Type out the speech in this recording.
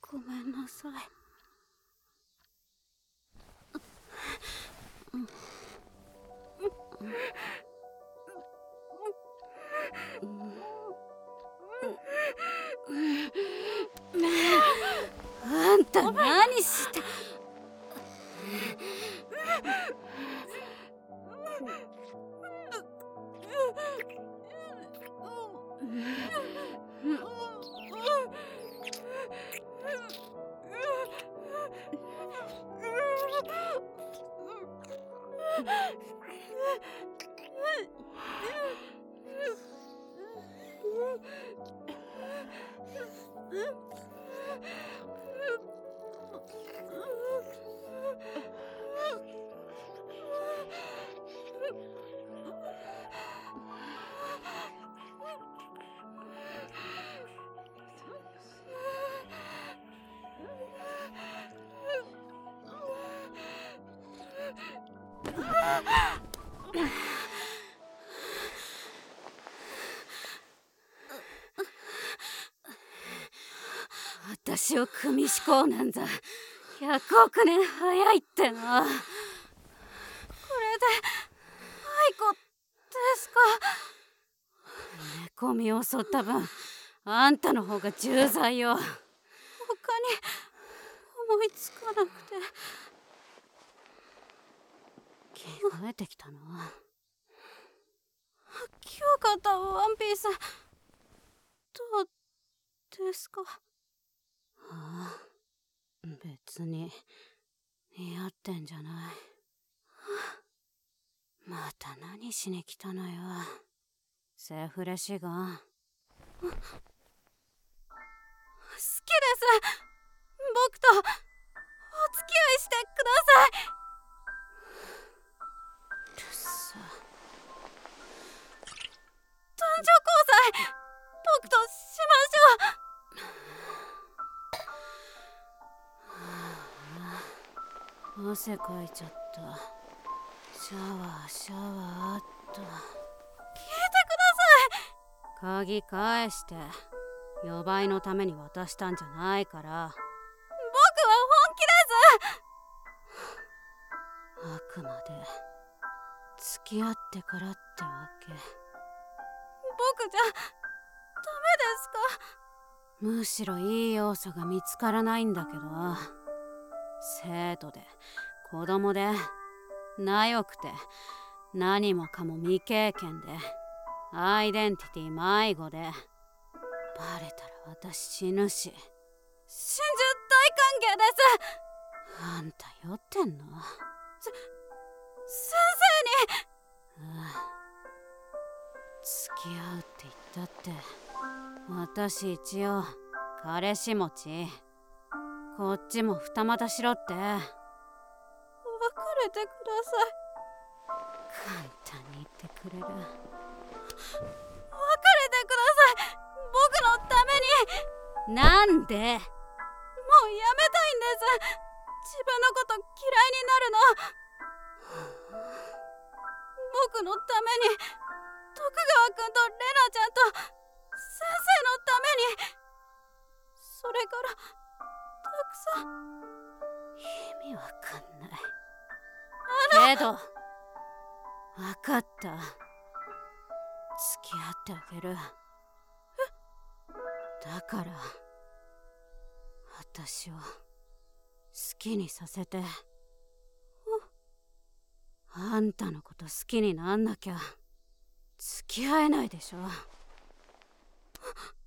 ごめんなさい。あんた何して。私を組思考なんざ100億年早いってな。これで愛子ですか。寝込みを襲った分あんたの方が重罪よ。他に思いつかなくて。着替えてきたの？今日買ったワンピースどうですか？ああ、別に似合ってんじゃない。また何しに来たのよ、セフレシガン。好きです。僕とお付き合いしてください。うるさ。誕生交際僕としましょう。汗かいちゃった。シャワーっと。聞いてください。鍵返して。予売のために渡したんじゃないから。僕は本気です。あくまで付き合ってからってわけ。僕じゃダメですか？むしろいい要素が見つからないんだけど。生徒で子供でなよくて何もかも未経験でアイデンティティ迷子でバレたら私死ぬし。真珠大歓迎です。あんた酔ってんの？先生に。付き合うって言ったって私一応彼氏持ち。こっちも二股しろって。別れてください。簡単に言ってくれる。別れてください。僕のために。なんで？もうやめたいんです。自分のこと嫌いになるの。僕のために、徳川君とレナちゃんと先生のために。それからたくさん。意味わかんない。けどわかった。付き合ってあげる。だから私を好きにさせて。あんたのこと好きになんなきゃ付き合えないでしょ。